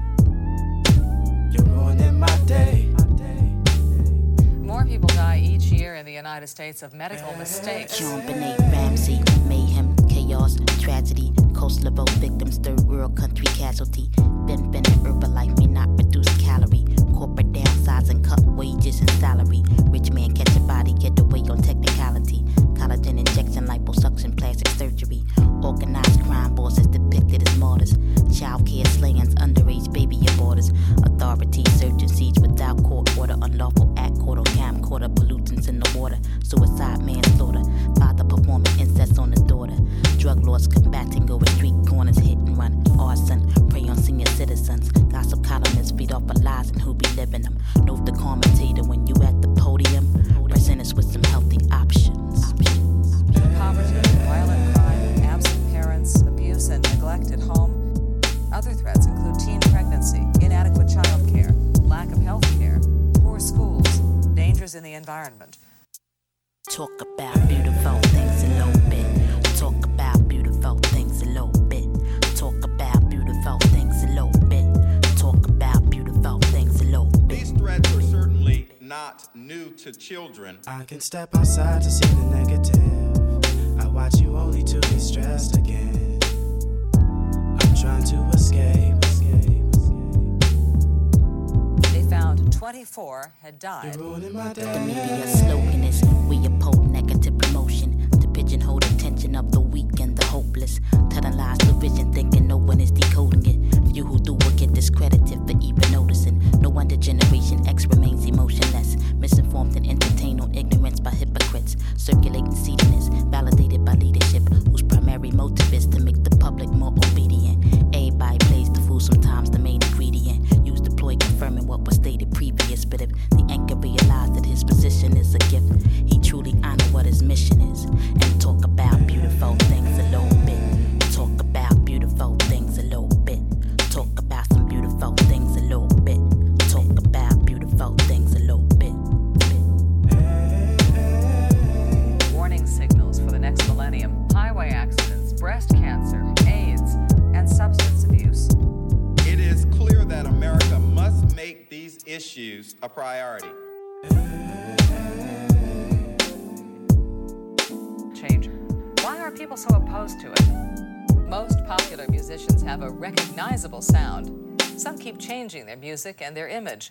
crap? You're ruining my day. More people die each year in the United States of medical mistakes. John Benet Ramsey, mayhem, chaos, tragedy. Kosovo victims, third world country casualty. Benefit Herbalife may not reduce calorie. Corporate downsizing, cut wages and salary. Rich man catch a body, get away on technicality. Collagen injection, liposuction, plastic surgery. Organized crime bosses depicted as martyrs. Child care slayings, underage baby aborters. Authorities searching siege without court order. Unlawful act, court or camcorder. Pollutants in the water. Suicide, manslaughter. Father performing incest on the daughter. Drug lords combating over street corners, hit and run. Arson, prey on senior citizens. Gossip columnists feed off of lies and who be living them. Note the commentator when you at the podium. Present us with some healthy options. Poverty, violent crime, absent parents, abuse and neglect at home. Other threats include teen pregnancy, inadequate child care, lack of health care, poor schools, dangers in the environment. Talk about beautiful things a little bit. Talk about beautiful things a little bit. Talk about beautiful things a little bit. Talk about beautiful things a little bit. These threats are certainly not new to children. I can step outside to see the negative. I watch you only to be stressed again. I'm trying to escape. They found 24 had died. The media slogan is we oppose negative promotion to pigeonhole the attention of the weak and the hopeless. Telling lies to vision, thinking no one is decoding it. Few who do will get discredited for even noticing. No wonder Generation X remains emotionless, misinformed and entertained on ignorance by hypocrites. Circulating seediness, validated by leadership, whose primary motive is to make the public more obedient. Everybody plays the fool, sometimes the main ingredient. Use the ploy confirming what was stated previous. But if the anchor realized that his position is a gift, he truly honor what his mission is. And talk about beautiful things a little bit. Talk about beautiful things a little bit. Talk about some beautiful things a little bit. Talk about beautiful things a little bit. Warning signals for the next millennium: highway accidents, breast cancer, AIDS, and substance abuse. It is clear that America must make these issues a priority. Change. Why are people so opposed to it? Most popular musicians have a recognizable sound. Some keep changing their music and their image.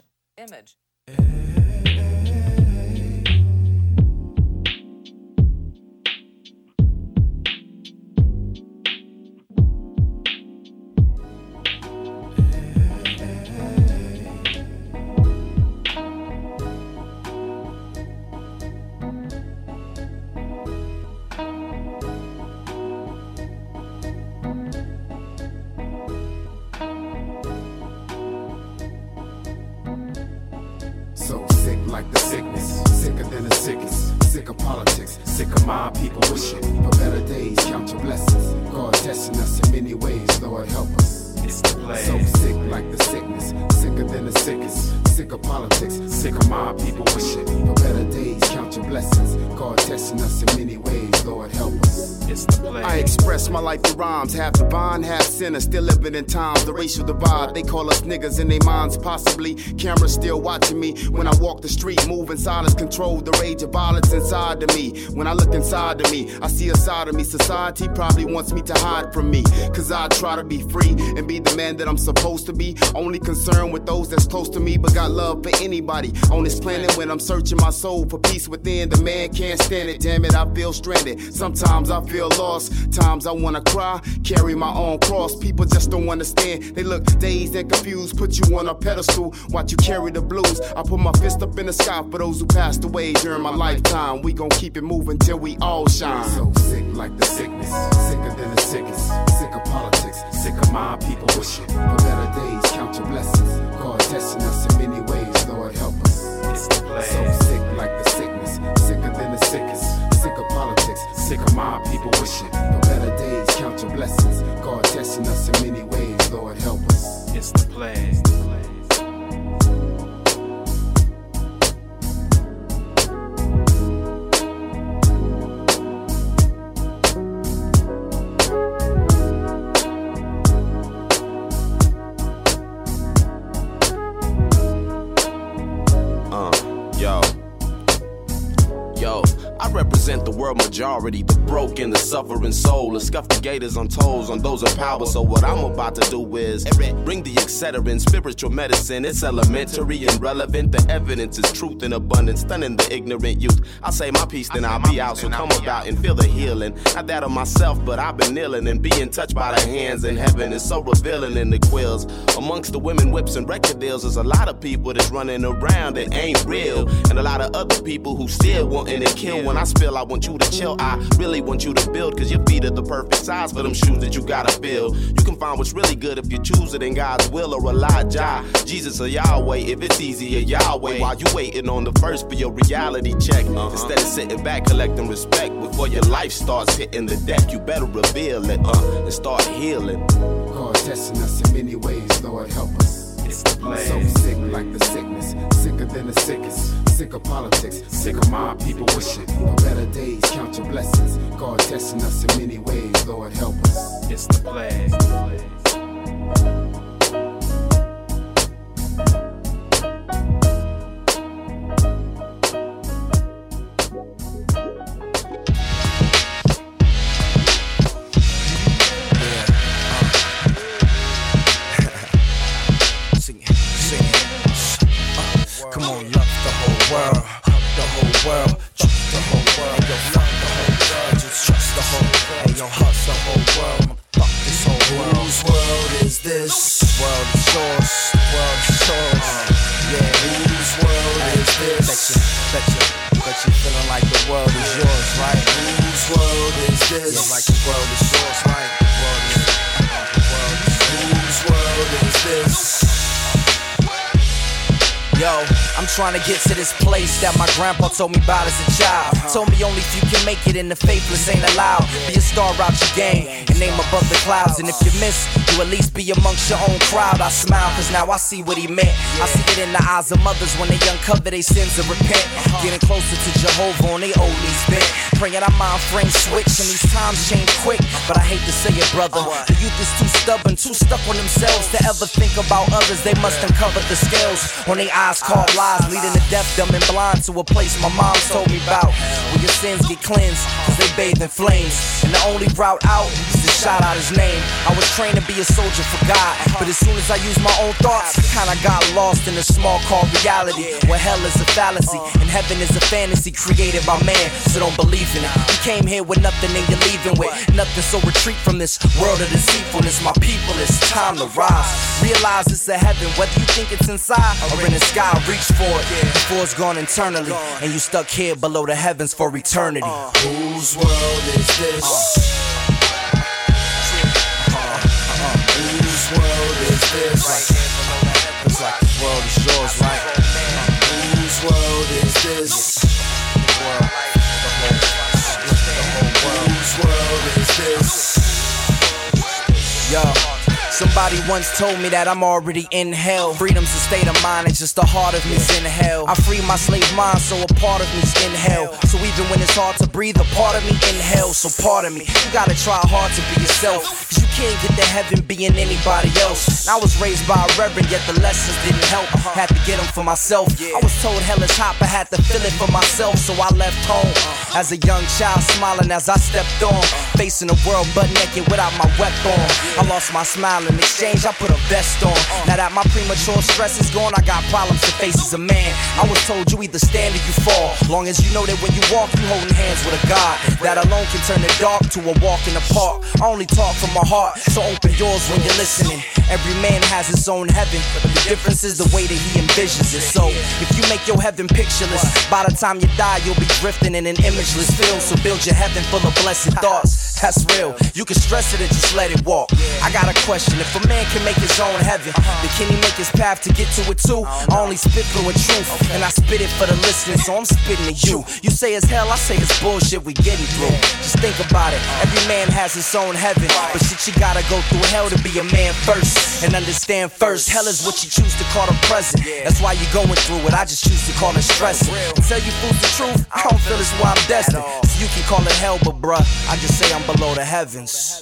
So sick like the sickness, sicker than the sickest. Sick of politics, sick of my people wishing for better days. Count your blessings. God testing us in many ways, Lord help us. It's the play. So sick like the sickness, sicker than the sickest. Sick of politics, sick of my people wishing for better days. Count your blessings. God testing us in many ways, Lord help us. I express my life through rhymes, half divine, half sinner, still living in times. The racial divide, they call us niggas in their minds, possibly. Cameras still watching me when I walk the street, moving silence, control the rage of violence inside of me. When I look inside of me, I see a side of me. Society probably wants me to hide from me, cause I try to be free and be the man that I'm supposed to be. Only concerned with those that's close to me, but got love for anybody on this planet. When I'm searching my soul for peace within, the man can't stand it. Damn it, I feel stranded. Sometimes I feel lost. Times I wanna cry, carry my own cross. People just don't understand. They look dazed and confused, put you on a pedestal, watch you carry the blues. I put my fist up in the sky for those who passed away during my lifetime. We gon' keep it moving till we all shine. So sick like the sickness, sicker than the sickest. Sick of politics, sick of my people wishing for better days. Count your blessings. God testing us in many ways, Lord help us. It's the plan. So sick like the sickness, sicker than the sickest. Sick of politics, sick of my people wishing for better days. Count your blessings. God testing us in many ways, Lord help us. It's the plan. I represent the world majority, the broken, the suffering soul, the scuffed gators on toes on those in power. So what I'm about to do is bring the etc. spiritual medicine. It's elementary and relevant. The evidence is truth in abundance, stunning the ignorant youth. I'll say my piece, then I'll be out. So come about and feel the healing. Not that of myself, but I've been kneeling and being touched by the hands in heaven. It's so revealing in the quills. Amongst the women, whips, and record deals, there's a lot of people that's running around that ain't real, and a lot of other people who still wanting to kill. When I spill, I want you to chill. I really want you to build, cause your feet are the perfect size for them shoes that you gotta fill. You can find what's really good if you choose it in God's will or Elijah, Jesus or Yahweh. If it's easier Yahweh, while you waiting on the first for your reality check. Instead of sitting back collecting respect before your life starts hitting the deck, you better reveal it and start healing. God testing us in many ways, Lord help us. It's the plan. So sick like the sickness, sicker than the sickest. Sick of politics, sick of my people wishing for better days. Count your blessings. God testing us in many ways, Lord help us. It's the plan. Come on, love the whole world, the whole world, trust the whole world, yo, fuck the whole world, just trust the whole world, hey, yo, hush the whole world, fuck this whole world. Whose world is this? The world is yours, the world is yours, yeah, whose world is this? Bet you feeling like the world is yours, right? Whose world is this? Yeah, like the world is yours, right? Whose world is this? Yo, I'm trying to get to this place that my grandpa told me about as a child. Told me only if you can make it and the faithless ain't allowed. Be a star out your game and name above the clouds. And if you miss, you at least be amongst your own crowd. I smile cause now I see what he meant. I see it in the eyes of mothers when they uncover their sins and repent. Getting closer to Jehovah on they old knees bent. Praying our mind frames switch and these times change quick. But I hate to say it, brother, the youth is too stubborn, too stuck on themselves to ever think about others. They must uncover the scales on their eyes called lies, leading the deaf, dumb, and blind to a place my mom told me about, where your sins get cleansed cause they bathe in flames. And the only route out is to shout out his name. I was trained to be a soldier for God, but as soon as I used my own thoughts, kinda got lost in a small called reality, where hell is a fallacy and heaven is a fantasy created by man. So don't believe in it. You came here with nothing and you're leaving with nothing, so retreat from this world of deceitfulness. My people, it's time to rise. Realize it's a heaven, whether you think it's inside or in the sky. Reach for it before it's gone internally, and you stuck here below the heavens for eternity. Whose world is this? Whose world is this? It's like this world is yours, right? Whose world is this? Whose world is this? Yo, Somebody once told me that I'm already in hell. Freedom's a state of mind, it's just the heart of me's in hell. I free my slave mind, so a part of me's in hell. So even when it's hard to breathe, a part of me in hell. So part of me, you gotta try hard to be yourself, cause you can't get to heaven being anybody else. I was raised by a reverend, yet the lessons didn't help. Had to get them for myself. I was told hell is hot, but had to feel it for myself. So I left home as a young child, smiling as I stepped on, facing the world butt naked without my weapon. I lost my smile in exchange, I put a vest on. Now that my premature stress is gone, I got problems to face as a man. I was told you either stand or you fall. Long as you know that when you walk, you holding hands with a God. That alone can turn the dark to a walk in the park. I only talk from my heart, so open yours when you're listening. Every man has his own heaven, but the difference is the way that he envisions it. So if you make your heaven pictureless, by the time you die, you'll be drifting in an imageless field. So build your heaven full of blessed thoughts. That's real. You can stress it and just let it walk. I got a question. If a man can make his own heaven, then can he make his path to get to it too? I only spit fluent truth, and I spit it for the listeners, so I'm spitting to you. You say it's hell, I say it's bullshit we getting through. Just think about it. Every man has his own heaven, but shit, you gotta go through hell to be a man first. And understand first, hell is what you choose to call the present. That's why you're going through it, I just choose to call it stressing. And tell you fools the truth, I don't feel it's why I'm destined. So you can call it hell, but bruh, I just say I'm below the heavens.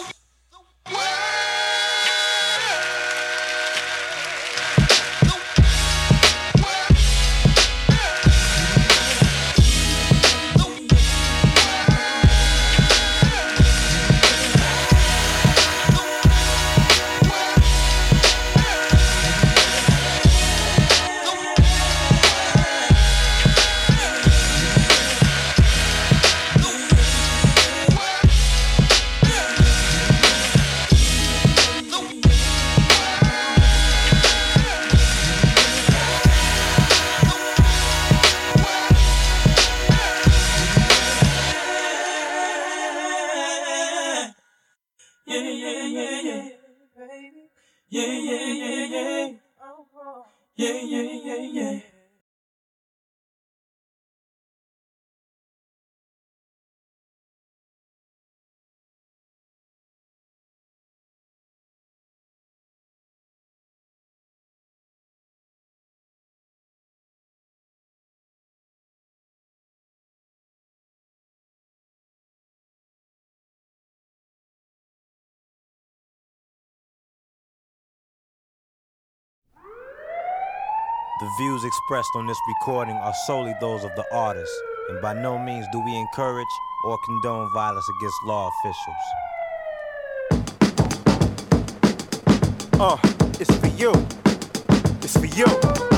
The views expressed on this recording are solely those of the artist, and by no means do we encourage or condone violence against law officials. It's for you. It's for you.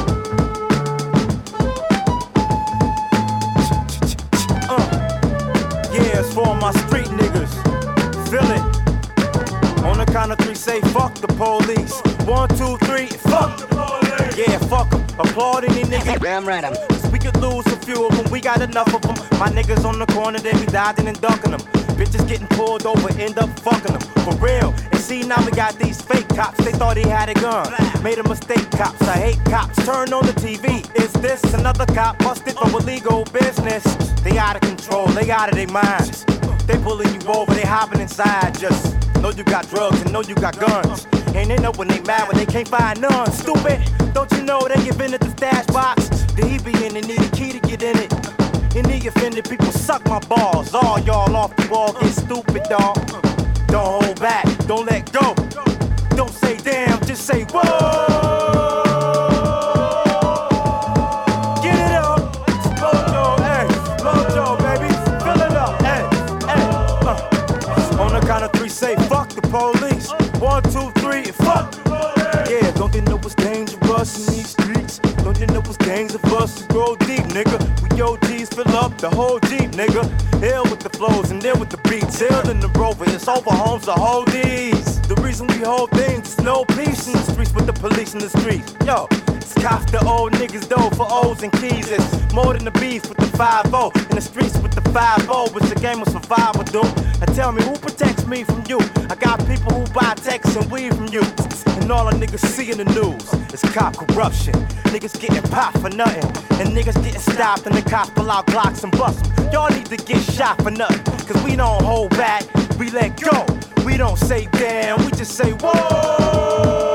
Yeah, it's for my street niggas. Feel it. On the count of three, say fuck the police. 1, 2, 3, fuck the police. Yeah, fuck them. Applaud any nigga. Damn right, cause we could lose a few of them. We got enough of them. My niggas on the corner, they be dodging and ducking them. Bitches getting pulled over, end up fucking them. For real. And see, now we got these fake cops. They thought he had a gun. Made a mistake, cops. I hate cops. Turn on the TV. Is this another cop busted for illegal business? They out of control. They out of their minds. They pulling you over. They hopping inside. Just know you got drugs and know you got guns. And they know when they mad when they can't find none. Stupid. Don't you know they give in at the stash box? The he be in and need a key to get in it. Any offended people suck my balls. All y'all off the wall get stupid, dawg. Don't hold back, don't let go. Don't say damn, just say whoa. Get it up, Mojo, hey, Mojo, baby, fill it up, hey. On the count of three, say fuck the police. 1, 2, 3, fuck the police. Yeah, don't they know what's dangerous in these streets? Don't you know what's gangs of us who go deep, nigga? We OGs fill up the whole Jeep, nigga. Ill with the flows and ill with the beats. Ill in the Rover, it's over homes to hold these. The reason we hold things is no peace in the streets with the police in the streets. Yo, it's cops the old niggas though for O's and keys. It's more than the beef with the 5-0. In the streets with the 5-0, it's a game of survival, dude. Now tell me, who protects me from you? I got people who buy texts and weed from you. And all the niggas see in the news is cop corruption. Niggas getting popped for nothing. And niggas getting stopped and the cops pull out Glocks and bust them. Y'all need to get shot for nothing. Cause we don't hold back, we let go. We don't say damn, we just say whoa.